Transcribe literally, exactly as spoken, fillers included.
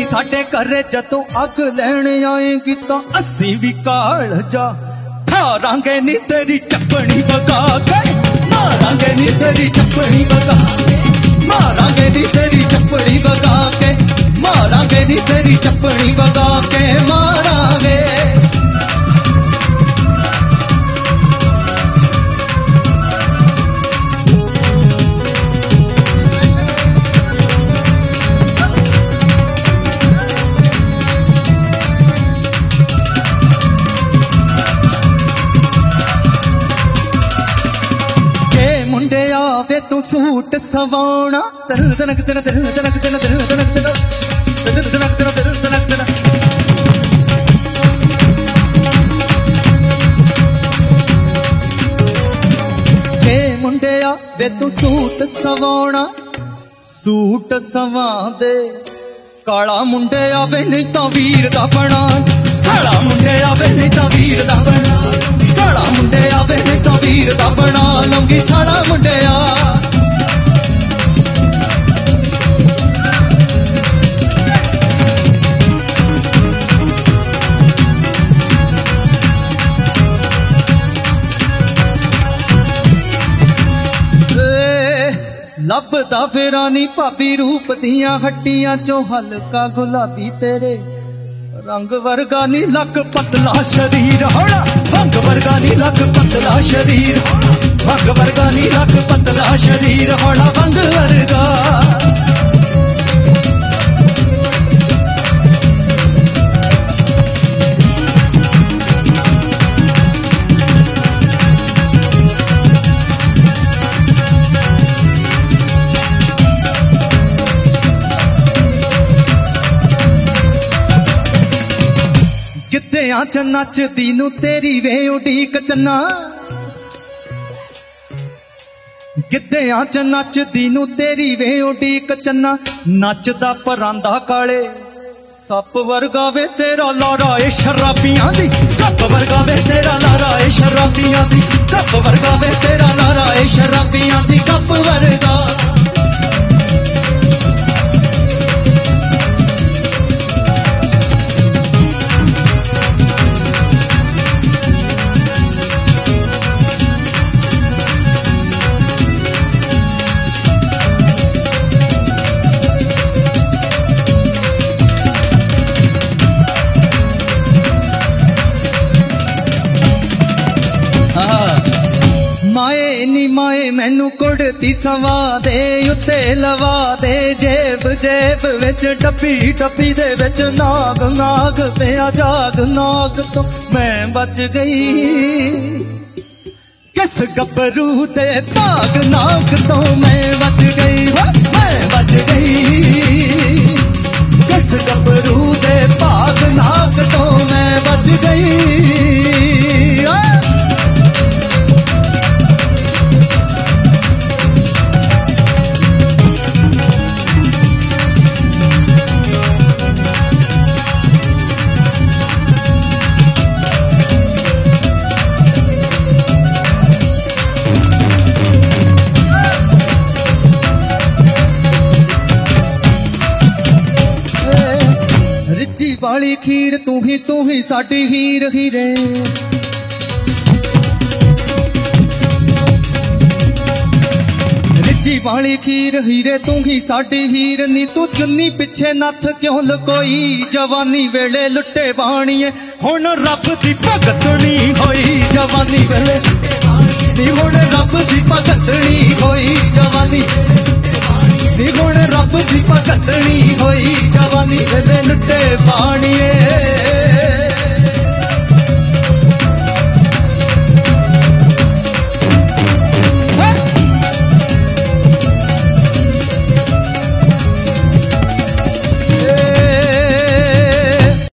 साडे घरे जदों अग लैण आएगी तां असीं भी काल जा मारांगे नी तेरी चप्पणी वगा के मारांगे नी तेरी चप्पणी वगा के मारांगे नी तेरी चप्पणी वगा के मारांगे नी तेरी चप्पणी वगा के मारांगे तू सूट सवाना दिल दनक दन दिल दनक दन दिल दनक दन दिल दनक दन दिल दनक दन जे मुंडिया वे तू सूट सवाना सूट सवा दे काला मुंडिया वे नहीं तां वीर दा बना साला मुंडिया वे नहीं तां वीर दा बना साला मुंडिया वे नहीं तां वीर दा बना लूंगी साला मुंडिया लभदा फिरानी भाभी रूप दियां हड्डियां चो हल्का गुलाबी तेरे रंग वर्गा नी लक पतला शरीर होना रंग वर्गा नी लक पतला शरीर रंग वर्गा नी लक पतला शरीर होना रंग वर्गा गिद्धियां च नचदी नू तेरी वे उडीक चन्ना गिद्धियां च नचदी नू तेरी वे उडीक चन्ना नचदा परांदा काले सप वर्गा वे तेरा लारा ए शराबियां दी सप वर्गा वे तेरा लारा ए शराबियां दी सप वर्गा वे तेरा लारा ए शराबियां दी कप वर्गा माए नी माए मैनू कुड़ती सवा दे उत्ते लवा दे जेब जेब विच डब्बी डब्बी दे विच नाग नाग पिया जाग नाग तो मैं बच गई किस गबरू दे भाग नाग तो मैं बच गई मैं बच गई किस गबरू दे भाग नाग तो मैं बच गई वाली खीर तू ही तू ही साडी हीर हीरे रिजी वाली खीर हीरे तू ही साडी हीर नी तू चुन्नी पिछे नथ क्यों लुकोई जवानी वेले लुट्टे बाणीए हुण रब दी भगतनी होई जवानी वेले नी हुण रब दी भगतनी होई जवानी नी हुण रब दी भगतनी होई जवानी वेले लुट्टे बाणीए